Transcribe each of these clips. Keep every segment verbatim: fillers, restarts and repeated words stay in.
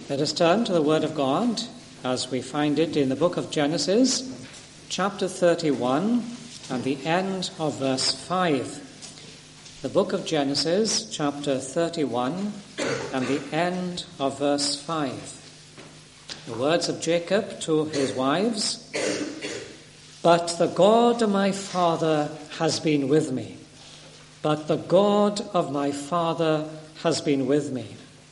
Let us turn to the Word of God as we find it in the book of Genesis, chapter thirty-one, and the end of verse five. The book of Genesis, chapter thirty-one, and the end of verse five. The words of Jacob to his wives: "But the God of my father has been with me. But the God of my father has been with me."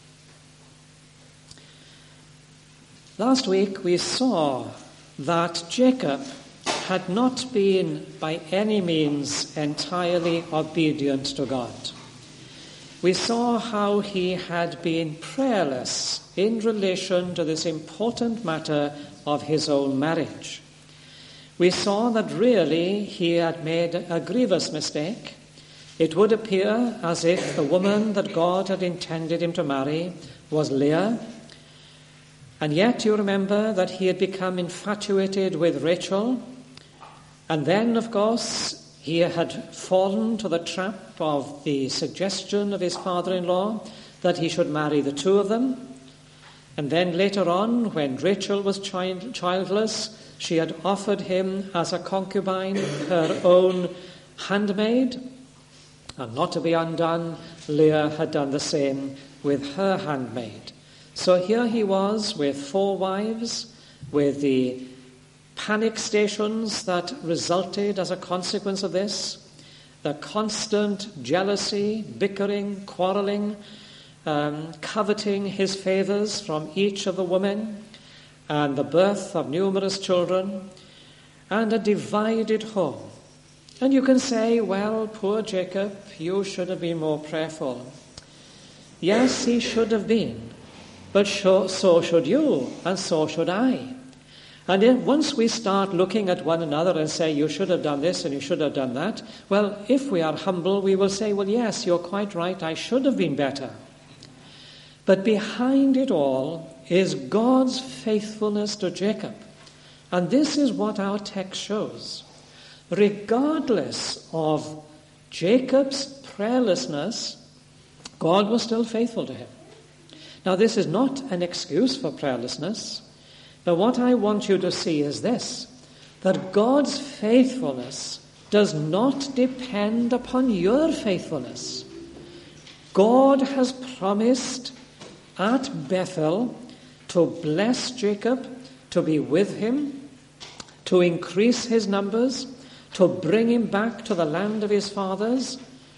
Last week we saw that Jacob had not been by any means entirely obedient to God. We saw how he had been prayerless in relation to this important matter of his own marriage. We saw that really he had made a grievous mistake. It would appear as if the woman that God had intended him to marry was Leah. And yet you remember that he had become infatuated with Rachel. And then, of course, he had fallen to the trap of the suggestion of his father-in-law that he should marry the two of them. And then later on, when Rachel was child- childless, she had offered him as a concubine her own handmaid. And not to be undone, Leah had done the same with her handmaid. So here he was with four wives, with the panic stations that resulted as a consequence of this, the constant jealousy, bickering, quarreling, um, coveting his favors from each of the women, and the birth of numerous children, and a divided home. And you can say, well, poor Jacob, you should have been more prayerful. Yes, he should have been. But so should you, and so should I. And then once we start looking at one another and say, you should have done this and you should have done that, well, if we are humble, we will say, well, yes, you're quite right, I should have been better. But behind it all is God's faithfulness to Jacob. And this is what our text shows. Regardless of Jacob's prayerlessness, God was still faithful to him. Now, this is not an excuse for prayerlessness, but what I want you to see is this, that God's faithfulness does not depend upon your faithfulness. God has promised at Bethel to bless Jacob, to be with him, to increase his numbers, to bring him back to the land of his fathers,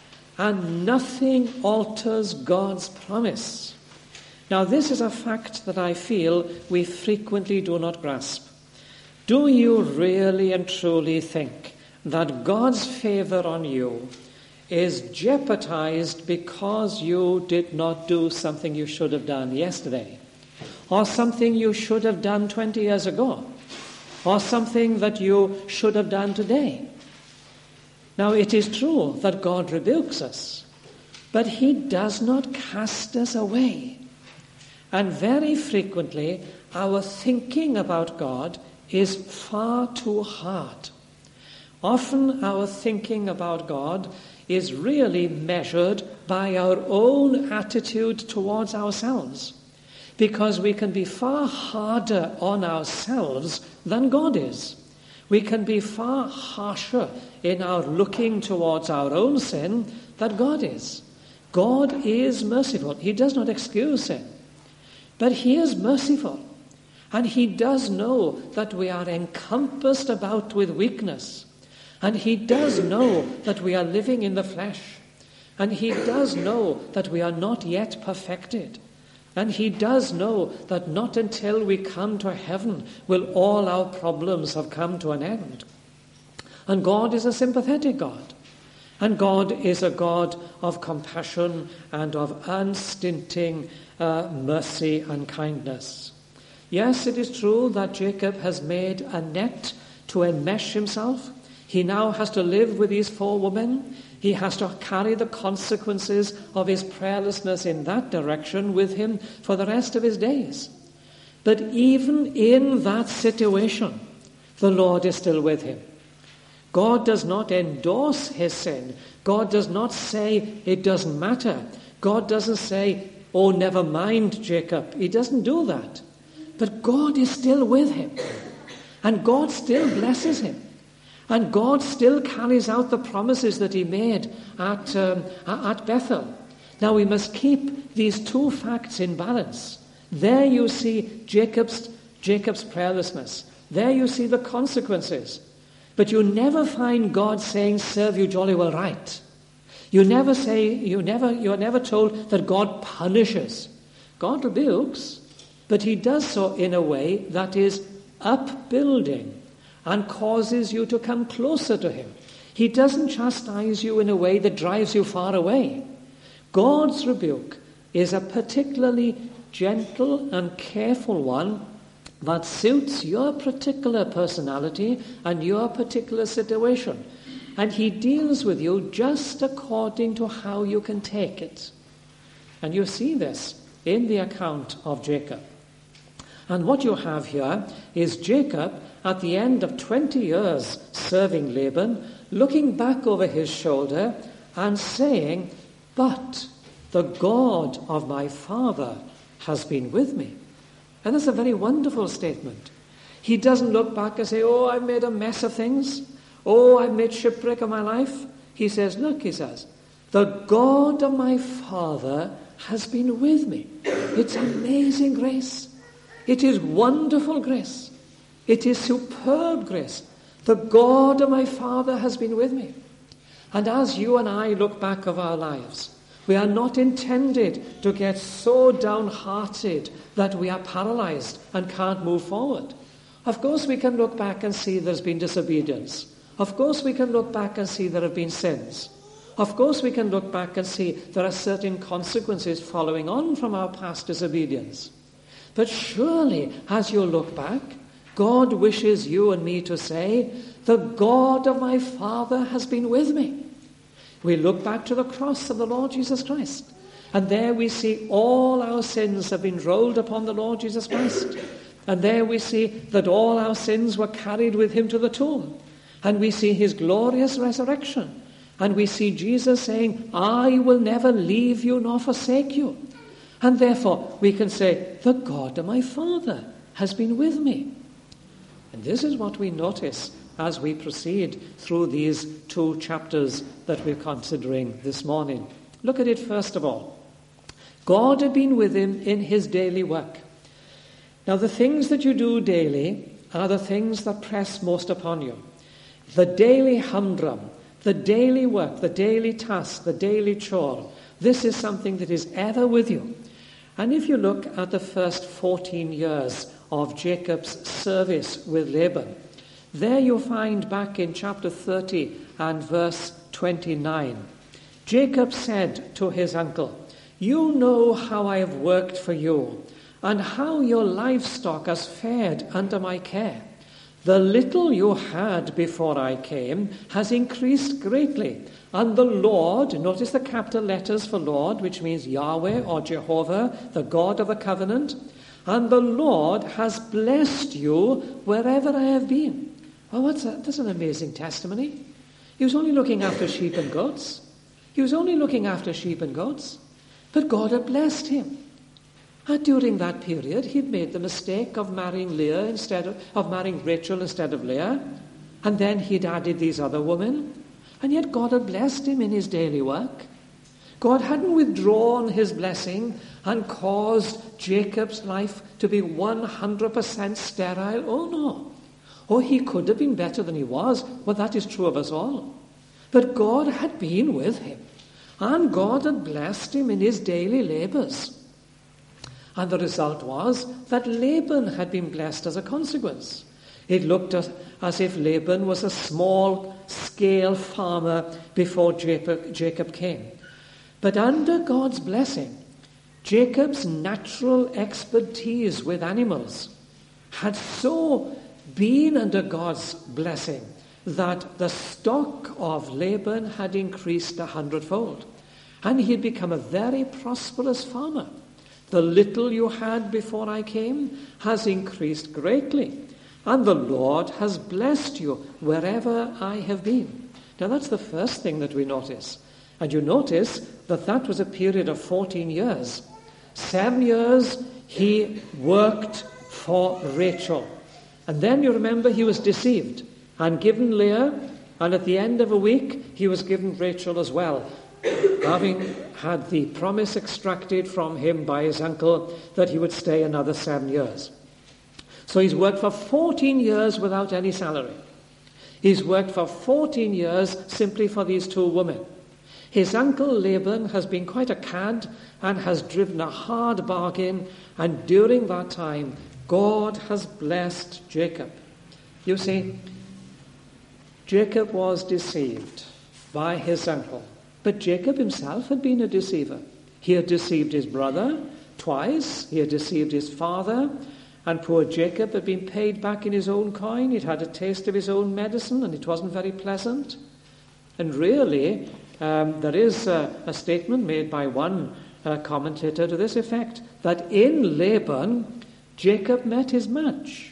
and nothing alters God's promise. Now, this is a fact that I feel we frequently do not grasp. Do you really and truly think that God's favor on you is jeopardized because you did not do something you should have done yesterday, or something you should have done twenty years ago, or something that you should have done today? Now, it is true that God rebukes us, but he does not cast us away. And very frequently, our thinking about God is far too hard. Often our thinking about God is really measured by our own attitude towards ourselves, because we can be far harder on ourselves than God is. We can be far harsher in our looking towards our own sin than God is. God is merciful. He does not excuse sin. But he is merciful, and he does know that we are encompassed about with weakness, and he does know that we are living in the flesh, and he does know that we are not yet perfected, and he does know that not until we come to heaven will all our problems have come to an end. And God is a sympathetic God, and God is a God of compassion and of unstinting Uh, mercy and kindness. Yes, it is true that Jacob has made a net to enmesh himself. He now has to live with these four women. He has to carry the consequences of his prayerlessness in that direction with him for the rest of his days. But even in that situation, the Lord is still with him. God does not endorse his sin. God does not say it doesn't matter. God doesn't say "Oh, never mind, Jacob." He doesn't do that. But God is still with him. And God still blesses him. And God still carries out the promises that he made at, um, at Bethel. Now we must keep these two facts in balance. There you see Jacob's, Jacob's prayerlessness. There you see the consequences. But you never find God saying, "Serve you jolly well right." You never say, you never, you're never told that God punishes. God rebukes, but he does so in a way that is upbuilding and causes you to come closer to him. He doesn't chastise you in a way that drives you far away. God's rebuke is a particularly gentle and careful one that suits your particular personality and your particular situation. And he deals with you just according to how you can take it. And you see this in the account of Jacob. And what you have here is Jacob, at the end of twenty years serving Laban, looking back over his shoulder and saying, "But the God of my father has been with me." And that's a very wonderful statement. He doesn't look back and say, "Oh, I've made a mess of things. Oh, I've made shipwreck of my life." He says, look, he says, "The God of my father has been with me." It's amazing grace. It is wonderful grace. It is superb grace. The God of my father has been with me. And as you and I look back of our lives, we are not intended to get so downhearted that we are paralyzed and can't move forward. Of course we can look back and see there's been disobedience. Of course we can look back and see there have been sins. Of course we can look back and see there are certain consequences following on from our past disobedience. But surely, as you look back, God wishes you and me to say, "The God of my father has been with me." We look back to the cross of the Lord Jesus Christ, and there we see all our sins have been rolled upon the Lord Jesus Christ. And there we see that all our sins were carried with him to the tomb. And we see his glorious resurrection. And we see Jesus saying, "I will never leave you nor forsake you." And therefore we can say, "The God of my father has been with me." And this is what we notice as we proceed through these two chapters that we're considering this morning. Look at it first of all. God had been with him in his daily work. Now the things that you do daily are the things that press most upon you. The daily humdrum, the daily work, the daily task, the daily chore. This is something that is ever with you. And if you look at the first fourteen years of Jacob's service with Laban, there you find back in chapter thirty and verse twenty-nine, Jacob said to his uncle, "You know how I have worked for you, and how your livestock has fared under my care. The little you had before I came has increased greatly, and the Lord," notice the capital letters for Lord, which means Yahweh or Jehovah, the God of the covenant, "and the Lord has blessed you wherever I have been." Well, what's that? That's an amazing testimony. He was only looking after sheep and goats. He was only looking after sheep and goats. But God had blessed him. And during that period, he'd made the mistake of marrying Leah instead of, of marrying Rachel instead of Leah. And then he'd added these other women. And yet God had blessed him in his daily work. God hadn't withdrawn his blessing and caused Jacob's life to be one hundred percent sterile. Oh, no. Oh, he could have been better than he was. Well, that is true of us all. But God had been with him. And God had blessed him in his daily labors. And the result was that Laban had been blessed as a consequence. It looked as, as if Laban was a small-scale farmer before Jacob, Jacob came. But under God's blessing, Jacob's natural expertise with animals had so been under God's blessing that the stock of Laban had increased a hundredfold. And he had become a very prosperous farmer. The little you had before I came has increased greatly, and the Lord has blessed you wherever I have been. Now that's the first thing that we notice. And you notice that that was a period of fourteen years. Seven years he worked for Rachel. And then you remember he was deceived and given Leah, and at the end of a week he was given Rachel as well, having had the promise extracted from him by his uncle that he would stay another seven years. So he's worked for fourteen years without any salary. He's worked for fourteen years simply for these two women. His uncle Laban has been quite a cad and has driven a hard bargain, and during that time God has blessed Jacob. You see, Jacob was deceived by his uncle, but Jacob himself had been a deceiver. He had deceived his brother twice, he had deceived his father, and poor Jacob had been paid back in his own coin. He'd had a taste of his own medicine, and it wasn't very pleasant. And really, um, there is a, a statement made by one uh, commentator to this effect, that in Laban, Jacob met his match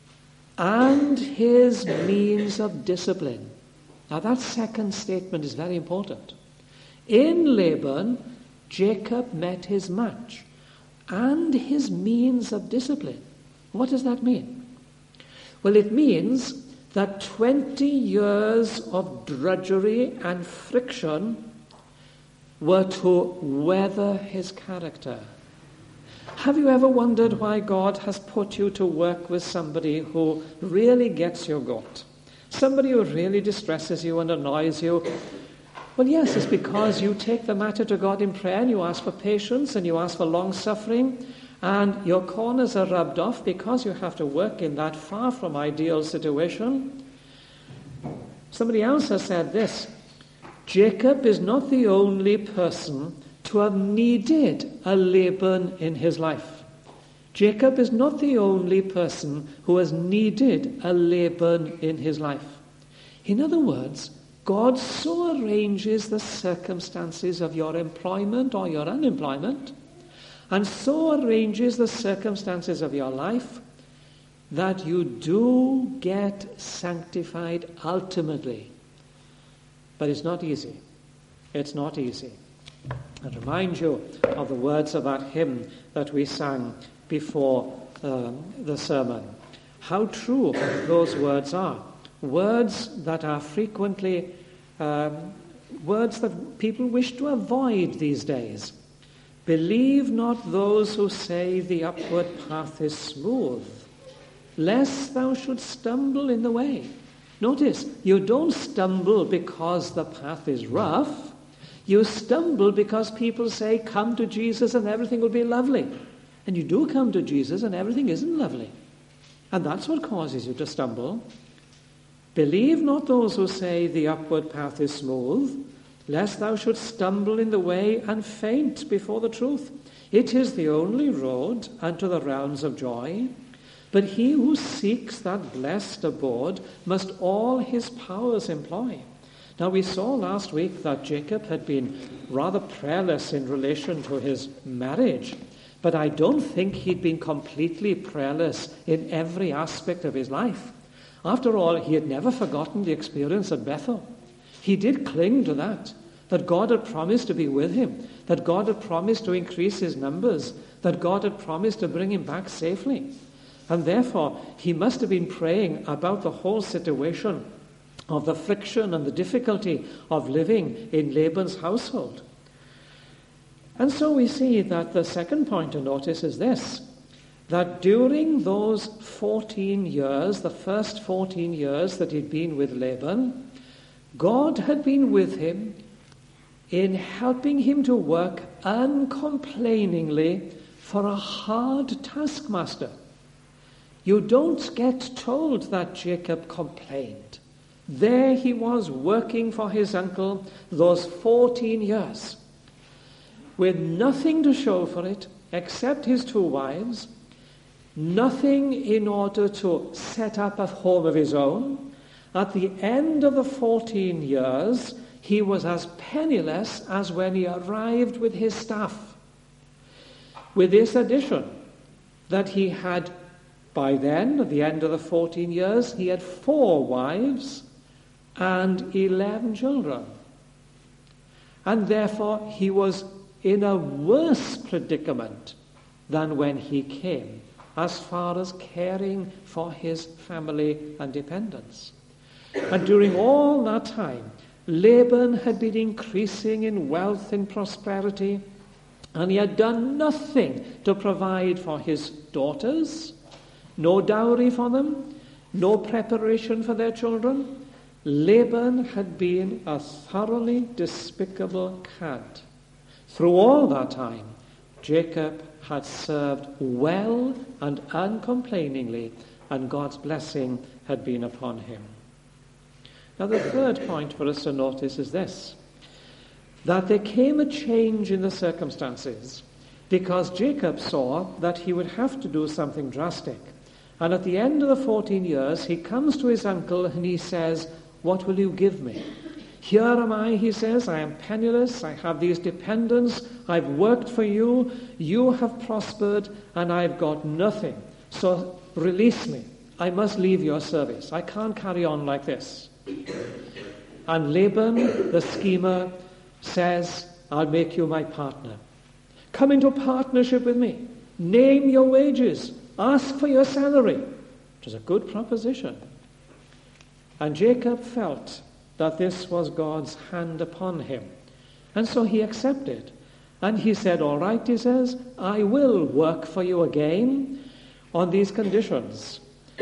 and his means of discipline. Now that second statement is very important. In Laban, Jacob met his match and his means of discipline. What does that mean? Well, it means that twenty years of drudgery and friction were to weather his character. Have you ever wondered why God has put you to work with somebody who really gets your goat? Somebody who really distresses you and annoys you? Well, yes, it's because you take the matter to God in prayer and you ask for patience and you ask for long-suffering, and your corners are rubbed off because you have to work in that far from ideal situation. Somebody else has said this: Jacob is not the only person to have needed a Laban in his life. Jacob is not the only person who has needed a Laban in his life. In other words, God so arranges the circumstances of your employment or your unemployment, and so arranges the circumstances of your life, that you do get sanctified ultimately. But it's not easy. It's not easy. I remind you of the words of that hymn that we sang before um, the sermon. How true those words are. Words that are frequently um, words that people wish to avoid these days. Believe not those who say the upward path is smooth, lest thou should stumble in the way. Notice, you don't stumble because the path is rough. You stumble because people say, come to Jesus and everything will be lovely. And you do come to Jesus and everything isn't lovely. And that's what causes you to stumble. Believe not those who say the upward path is smooth, lest thou should stumble in the way and faint before the truth. It is the only road unto the realms of joy. But he who seeks that blessed abode must all his powers employ. Now, we saw last week that Jacob had been rather prayerless in relation to his marriage, but I don't think he'd been completely prayerless in every aspect of his life. After all, he had never forgotten the experience at Bethel. He did cling to that, that God had promised to be with him, that God had promised to increase his numbers, that God had promised to bring him back safely. And therefore, he must have been praying about the whole situation of the friction and the difficulty of living in Laban's household. And so we see that the second point to notice is this, that during those fourteen years, the first fourteen years that he'd been with Laban, God had been with him in helping him to work uncomplainingly for a hard taskmaster. You don't get told that Jacob complained. There he was working for his uncle those fourteen years with nothing to show for it except his two wives, nothing in order to set up a home of his own. At the end of the fourteen years, he was as penniless as when he arrived with his staff. With this addition, that he had, by then, at the end of the fourteen years, he had four wives and eleven children. And therefore, he was in a worse predicament than when he came, as far as caring for his family and dependents. And during all that time, Laban had been increasing in wealth and prosperity, and he had done nothing to provide for his daughters, no dowry for them, no preparation for their children. Laban had been a thoroughly despicable cad. Through all that time, Jacob had served well and uncomplainingly, and God's blessing had been upon him. Now, the third point for us to notice is this, that there came a change in the circumstances because Jacob saw that he would have to do something drastic. And at the end of the fourteen years, he comes to his uncle and he says, "What will you give me? Here am I," he says, "I am penniless, I have these dependents, I've worked for you, you have prospered, and I've got nothing. So release me. I must leave your service. I can't carry on like this." And Laban, the schemer, says, "I'll make you my partner. Come into partnership with me. Name your wages. Ask for your salary." It was a good proposition. And Jacob felt that this was God's hand upon him. And so he accepted. And he said, "All right," he says, "I will work for you again on these conditions.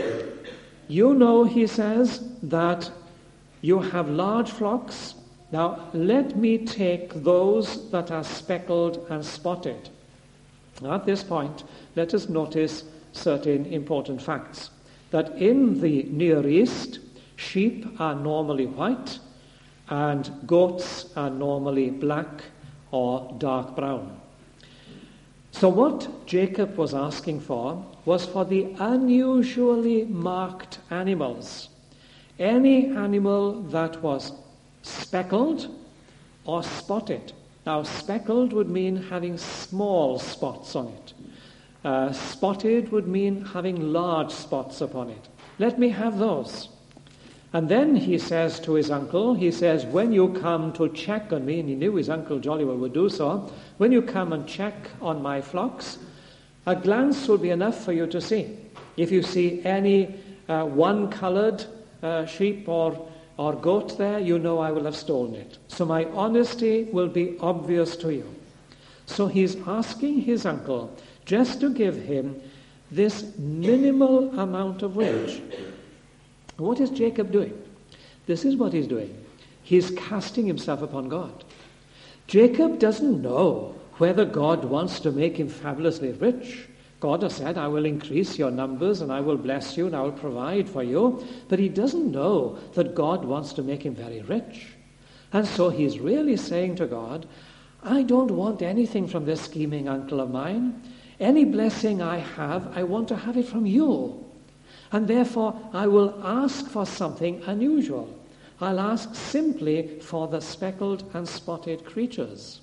You know," he says, "that you have large flocks. Now let me take those that are speckled and spotted." Now, at this point, let us notice certain important facts. That in the Near East, sheep are normally white and goats are normally black or dark brown. So what Jacob was asking for was for the unusually marked animals. Any animal that was speckled or spotted. Now, speckled would mean having small spots on it. Uh, spotted would mean having large spots upon it. Let me have those. And then he says to his uncle, he says, "When you come to check on me," and he knew his uncle jolly well would do so, "when you come and check on my flocks, a glance will be enough for you to see. If you see any uh, one-colored uh, sheep or, or goat there, you know I will have stolen it. So my honesty will be obvious to you." So he's asking his uncle just to give him this minimal amount of wage. What is Jacob doing? This is what he's doing. He's casting himself upon God. Jacob doesn't know whether God wants to make him fabulously rich. God has said, "I will increase your numbers and I will bless you and I will provide for you." But he doesn't know that God wants to make him very rich. And so he's really saying to God, "I don't want anything from this scheming uncle of mine. Any blessing I have, I want to have it from you. And therefore, I will ask for something unusual. I'll ask simply for the speckled and spotted creatures."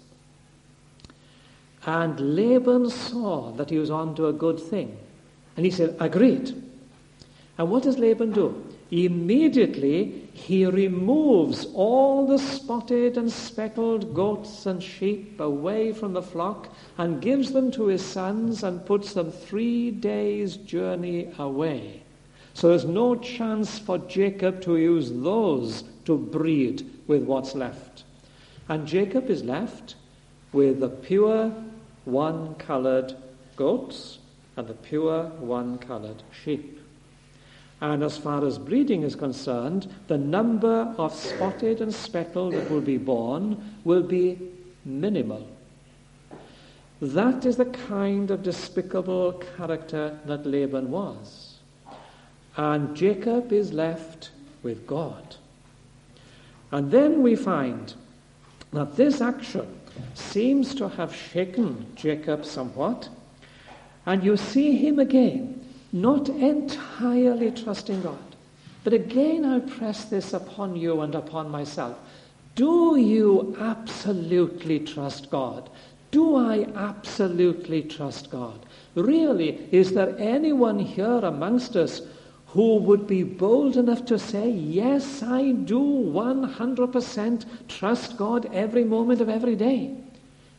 And Laban saw that he was on to a good thing. And he said, "Agreed." And what does Laban do? Immediately, he removes all the spotted and speckled goats and sheep away from the flock and gives them to his sons and puts them three days' journey away. So there's no chance for Jacob to use those to breed with what's left. And Jacob is left with the pure one-colored goats and the pure one-colored sheep. And as far as breeding is concerned, the number of spotted and speckled that will be born will be minimal. That is the kind of despicable character that Laban was. And Jacob is left with God. And then we find that this action seems to have shaken Jacob somewhat. And you see him again, not entirely trusting God. But again, I'll press this upon you and upon myself. Do you absolutely trust God? Do I absolutely trust God? Really, is there anyone here amongst us who would be bold enough to say, "Yes, I do one hundred percent trust God every moment of every day"?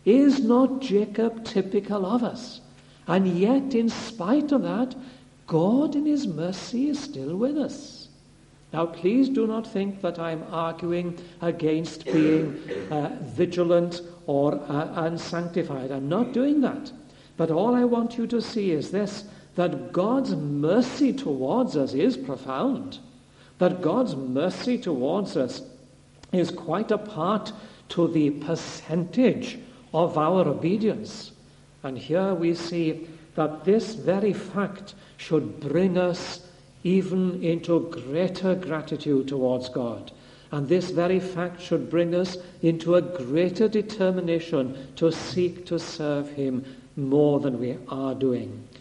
Is not Jacob typical of us? And yet, in spite of that, God in his mercy is still with us. Now, please do not think that I'm arguing against being uh, vigilant or uh, unsanctified. I'm not doing that. But all I want you to see is this, that God's mercy towards us is profound. That God's mercy towards us is quite apart to the percentage of our obedience. And here we see that this very fact should bring us even into greater gratitude towards God. And this very fact should bring us into a greater determination to seek to serve him more than we are doing.